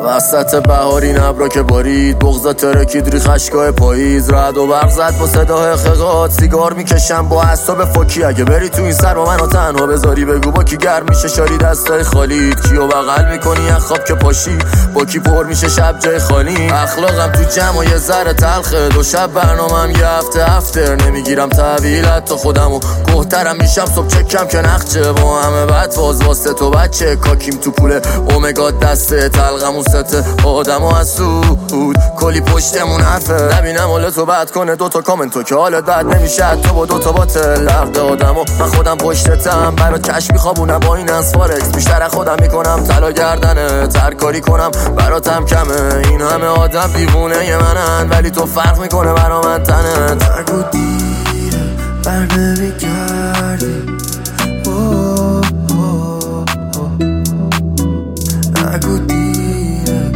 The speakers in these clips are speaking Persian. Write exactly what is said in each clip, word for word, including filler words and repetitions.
وسط بهارین ابرا که بارید، بغضا ترکید ری خشکای پاییز، رعد و برق زد با صدای خقات، سیگار میکشم با اعصاب فوکی. اگه بری تو این سر با منو تنها بذاری، بگو با کی گرم میشه شاری دستای خالیت، کیو بغل میکنی از خواب که پاشی، با کی پر میشه شب جای خالی. اخلاقم تو جمع و یه ذره تلخه، دو شب برنامه‌ام یه هفته افتر، نمیگیرم تحویلت تا خودمو گهترم میشم صبح چکم که نخچه، با همه بد واز واسه تو بچه، کاکیم تو پول اومگا دسته، تلقم و سته آدم و از سود کلی پشتمون حرفه، نبینم حال تو بد کنه دوتا کامنتو که حالت بد نمیشه تو با دوتا باتل لرده آدم و من خودم پشتتم، برات کش میخوابونم با این از فارکس، بیشتر خودم میکنم طلا گردنه، ترکاری کنم براتم کمه، این همه آدم دیوونه ی منن ولی تو فرق میکنه برا من تنت. نگو دیره بر نمیگردی، نگو دیره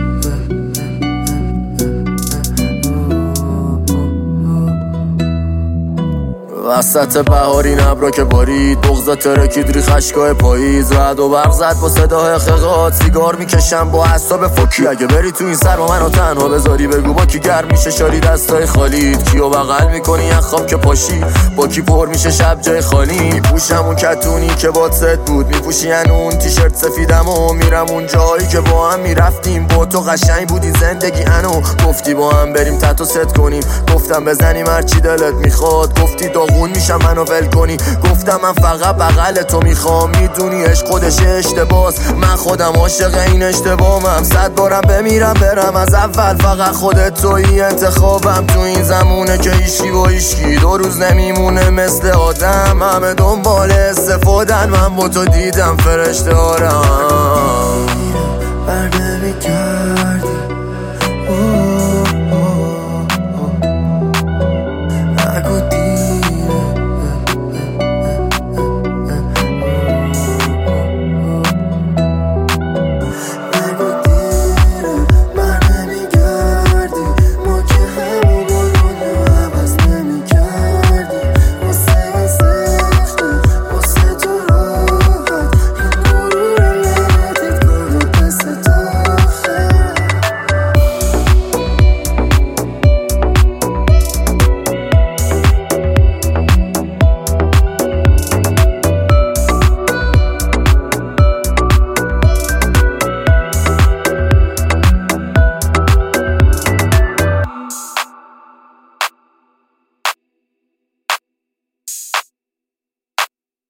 وسط بهارین ابرا که بارید، بغضا ترکید ری خشکای پاییز، رعد و برق زد با صدای خقات، سیگار میکشم با اعصاب فوکی. اگه بری تو این سر با منو تنها بذاری، بگو با کی گرم میشه شاری دستای خالیت، کیو بغل میکنی از خواب که پاشی، با کی پر میشه شب جای خالی. میپوشم اون کتونی که باد ست بود، میپوشی اون تیشرت سفیدم و میرم اون جایی که با هم میرفتیم، با تو قشنگ بودی زندگی انو، گفتی با هم بریم تتو ست کنیم، گفتم بزنیم هرچی دلت میخواد، گفتی داغون میشم منو ول کنی، گفتم من فقط بغل تو میخوام، میدونی عشق خودش اشتباس، من خودم عاشق این اشتباهم، صد بارم بمیرم برم از اول، فقط خودت توی انتخابم، تو این زمونه که ایشکی با ایشکی دو روز نمیمونه مثل آدم، همه دنبال استفادن، من با تو دیدم فرشته آرم.